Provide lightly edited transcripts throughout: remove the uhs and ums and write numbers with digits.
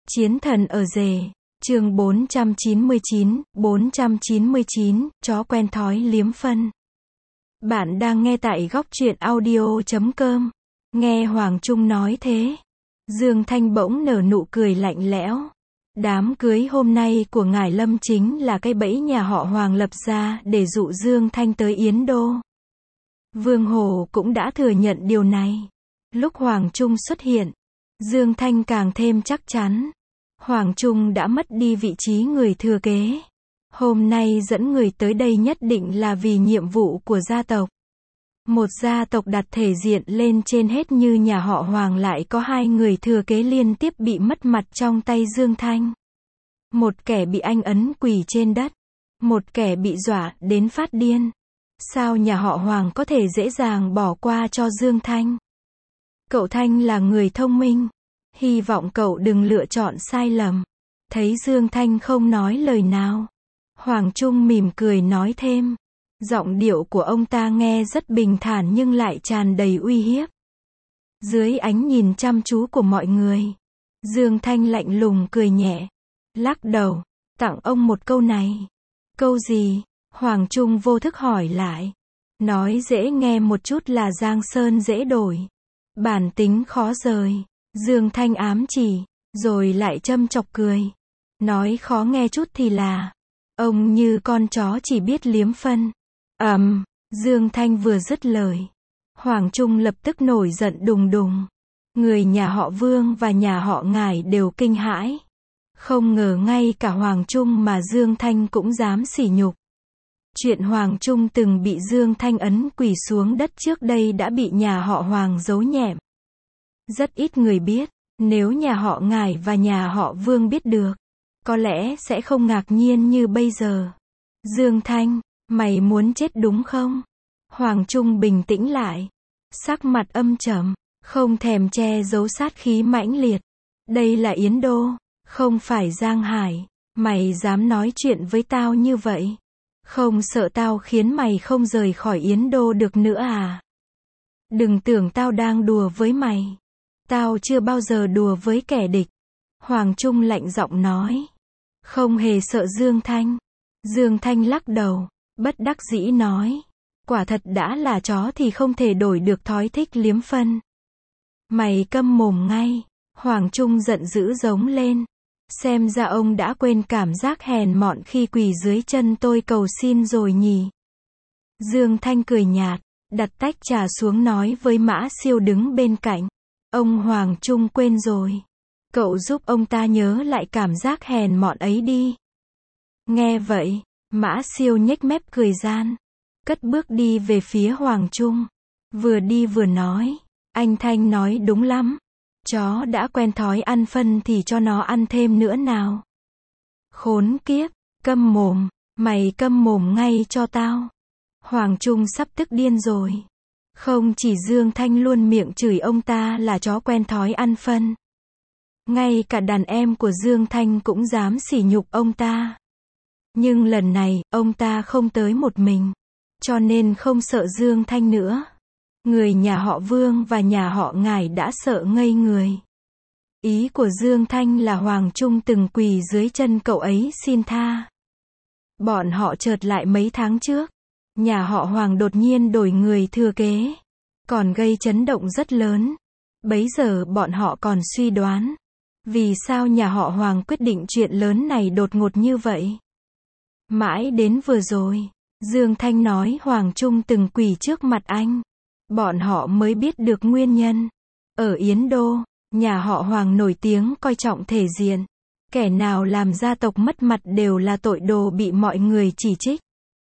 Chiến thần ở rể, chương 499, chó quen thói liếm phân. Bạn đang nghe tại góc truyện audio.com. Nghe Hoàng Trung nói thế, Dương Thanh bỗng nở nụ cười lạnh lẽo. Đám cưới hôm nay của ngài Lâm chính là cái bẫy nhà họ Hoàng lập ra để dụ Dương Thanh tới Yến Đô. Vương Hổ cũng đã thừa nhận điều này. Lúc Hoàng Trung xuất hiện, Dương Thanh càng thêm chắc chắn. Hoàng Trung đã mất đi vị trí người thừa kế. Hôm nay dẫn người tới đây nhất định là vì nhiệm vụ của gia tộc. Một gia tộc đặt thể diện lên trên hết như nhà họ Hoàng lại có hai người thừa kế liên tiếp bị mất mặt trong tay Dương Thanh. Một kẻ bị anh ấn quỳ trên đất. Một kẻ bị dọa đến phát điên. Sao nhà họ Hoàng có thể dễ dàng bỏ qua cho Dương Thanh? Cậu Thanh là người thông minh. Hy vọng cậu đừng lựa chọn sai lầm. Thấy Dương Thanh không nói lời nào, Hoàng Trung mỉm cười nói thêm. Giọng điệu của ông ta nghe rất bình thản nhưng lại tràn đầy uy hiếp. Dưới ánh nhìn chăm chú của mọi người, Dương Thanh lạnh lùng cười nhẹ, lắc đầu, tặng ông một câu này. Câu gì? Hoàng Trung vô thức hỏi lại. Nói dễ nghe một chút là Giang Sơn dễ đổi, bản tính khó rời. Dương Thanh ám chỉ, rồi lại châm chọc cười. Nói khó nghe chút thì là, ông như con chó chỉ biết liếm phân. Dương Thanh vừa dứt lời, Hoàng Trung lập tức nổi giận đùng đùng. Người nhà họ Vương và nhà họ Ngải đều kinh hãi. Không ngờ ngay cả Hoàng Trung mà Dương Thanh cũng dám sỉ nhục. Chuyện Hoàng Trung từng bị Dương Thanh ấn quỳ xuống đất trước đây đã bị nhà họ Hoàng giấu nhẹm. Rất ít người biết, nếu nhà họ Ngải và nhà họ Vương biết được, có lẽ sẽ không ngạc nhiên như bây giờ. Dương Thanh, mày muốn chết đúng không? Hoàng Trung bình tĩnh lại, sắc mặt âm trầm, không thèm che giấu sát khí mãnh liệt. Đây là Yến Đô, không phải Giang Hải. Mày dám nói chuyện với tao như vậy? Không sợ tao khiến mày không rời khỏi Yến Đô được nữa à? Đừng tưởng tao đang đùa với mày. Tao chưa bao giờ đùa với kẻ địch. Hoàng Trung lạnh giọng nói. Không hề sợ Dương Thanh. Dương Thanh lắc đầu, bất đắc dĩ nói. Quả thật đã là chó thì không thể đổi được thói thích liếm phân. Mày câm mồm ngay. Hoàng Trung giận dữ giống lên. Xem ra ông đã quên cảm giác hèn mọn khi quỳ dưới chân tôi cầu xin rồi nhỉ. Dương Thanh cười nhạt, đặt tách trà xuống nói với Mã Siêu đứng bên cạnh. Ông Hoàng Trung quên rồi. Cậu giúp ông ta nhớ lại cảm giác hèn mọn ấy đi. Nghe vậy, Mã Siêu nhếch mép cười gian. Cất bước đi về phía Hoàng Trung. Vừa đi vừa nói. Anh Thanh nói đúng lắm. Chó đã quen thói ăn phân thì cho nó ăn thêm nữa nào. Khốn kiếp, câm mồm, mày câm mồm ngay cho tao. Hoàng Trung sắp tức điên rồi. Không chỉ Dương Thanh luôn miệng chửi ông ta là chó quen thói ăn phân. Ngay cả đàn em của Dương Thanh cũng dám sỉ nhục ông ta. Nhưng lần này, ông ta không tới một mình. Cho nên không sợ Dương Thanh nữa. Người nhà họ Vương và nhà họ Ngải đã sợ ngây người. Ý của Dương Thanh là Hoàng Trung từng quỳ dưới chân cậu ấy xin tha. Bọn họ chợt lại mấy tháng trước. Nhà họ Hoàng đột nhiên đổi người thừa kế. Còn gây chấn động rất lớn. Bấy giờ bọn họ còn suy đoán. Vì sao nhà họ Hoàng quyết định chuyện lớn này đột ngột như vậy? Mãi đến vừa rồi, Dương Thanh nói Hoàng Trung từng quỳ trước mặt anh. Bọn họ mới biết được nguyên nhân. Ở Yến Đô, nhà họ Hoàng nổi tiếng coi trọng thể diện. Kẻ nào làm gia tộc mất mặt đều là tội đồ bị mọi người chỉ trích.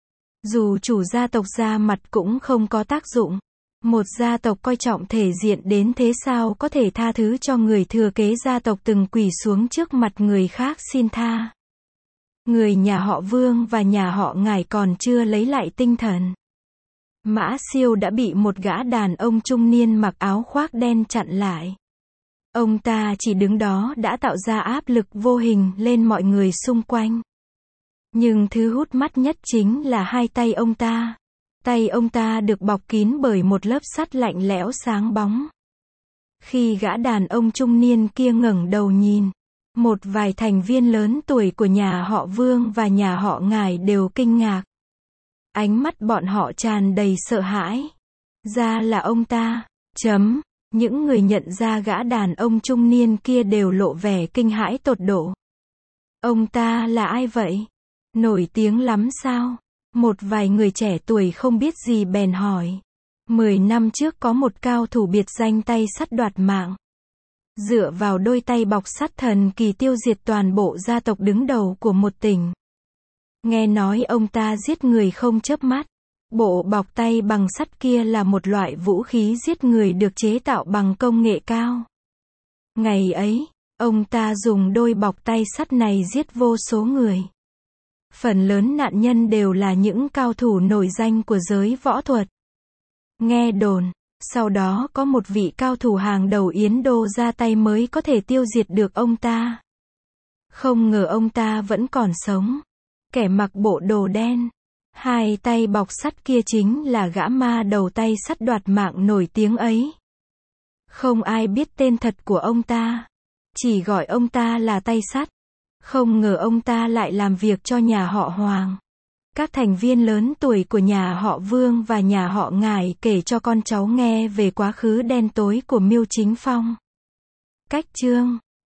Dù chủ gia tộc ra mặt cũng không có tác dụng. Một gia tộc coi trọng thể diện đến thế sao có thể tha thứ cho người thừa kế gia tộc từng quỳ xuống trước mặt người khác xin tha. Người nhà họ Vương và nhà họ Ngải còn chưa lấy lại tinh thần. Mã Siêu đã bị một gã đàn ông trung niên mặc áo khoác đen chặn lại. Ông ta chỉ đứng đó đã tạo ra áp lực vô hình lên mọi người xung quanh. Nhưng thứ hút mắt nhất chính là hai tay ông ta. Tay ông ta được bọc kín bởi một lớp sắt lạnh lẽo sáng bóng. Khi gã đàn ông trung niên kia ngẩng đầu nhìn, Một vài thành viên lớn tuổi của nhà họ Vương và nhà họ Ngải đều kinh ngạc. Ánh mắt bọn họ tràn đầy sợ hãi. Ra là ông ta. Những người nhận ra gã đàn ông trung niên kia đều lộ vẻ kinh hãi tột độ. Ông ta là ai vậy? Nổi tiếng lắm sao? Một vài người trẻ tuổi không biết gì bèn hỏi. 10 năm trước có một cao thủ biệt danh tay sắt đoạt mạng. Dựa vào đôi tay bọc sắt thần kỳ tiêu diệt toàn bộ gia tộc đứng đầu của một tỉnh. Nghe nói ông ta giết người không chớp mắt. Bộ bọc tay bằng sắt kia là một loại vũ khí giết người được chế tạo bằng công nghệ cao. Ngày ấy, ông ta dùng đôi bọc tay sắt này giết vô số người. Phần lớn nạn nhân đều là những cao thủ nổi danh của giới võ thuật. Nghe đồn, sau đó có một vị cao thủ hàng đầu Yến Đô ra tay mới có thể tiêu diệt được ông ta. Không ngờ ông ta vẫn còn sống. Kẻ mặc bộ đồ đen, hai tay bọc sắt kia chính là gã ma đầu tay sắt đoạt mạng nổi tiếng ấy. Không ai biết tên thật của ông ta, chỉ gọi ông ta là tay sắt. Không ngờ ông ta lại làm việc cho nhà họ Hoàng. Các thành viên lớn tuổi của nhà họ Vương và nhà họ Ngải kể cho con cháu nghe về quá khứ đen tối của Miêu Chính Phong. Cách chương